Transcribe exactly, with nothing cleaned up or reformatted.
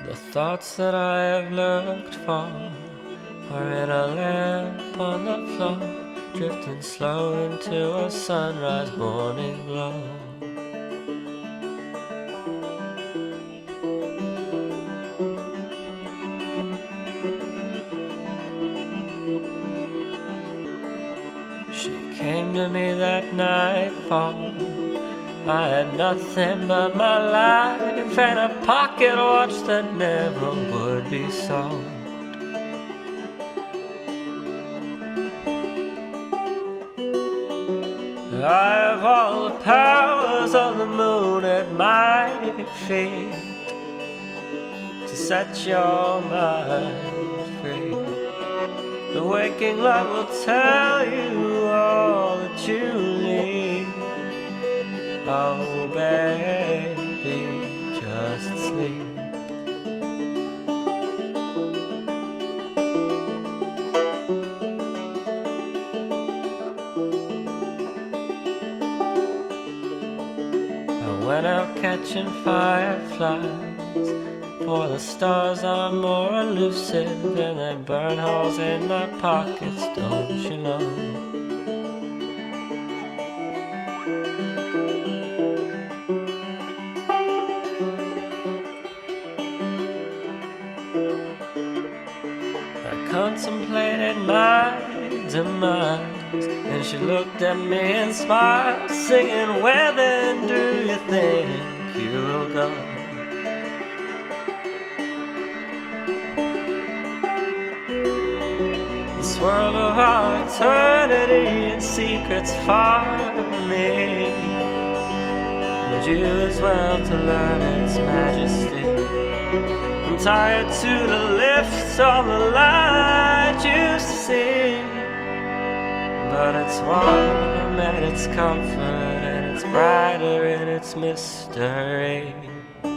The thoughts that I have looked for are in a lamp on the floor, drifting slow into a sunrise morning glow. She came to me that nightfall. I had nothing but my life and a pocket watch that never would be sold. I have all the powers of the moon at my feet to set your mind free. The waking light will tell you all that you need. Oh baby, just sleep. I went out catching fireflies, for the stars are more elusive and they burn holes in my pockets, don't you know? I contemplated my demise, and she looked at me and smiled, singing, where then do you think you'll go? This world of our eternity and secrets far from me, would you as well to learn its majesty? I'm tired to the lifts of the light you see, but it's warm and it's comfort and it's brighter in its mystery.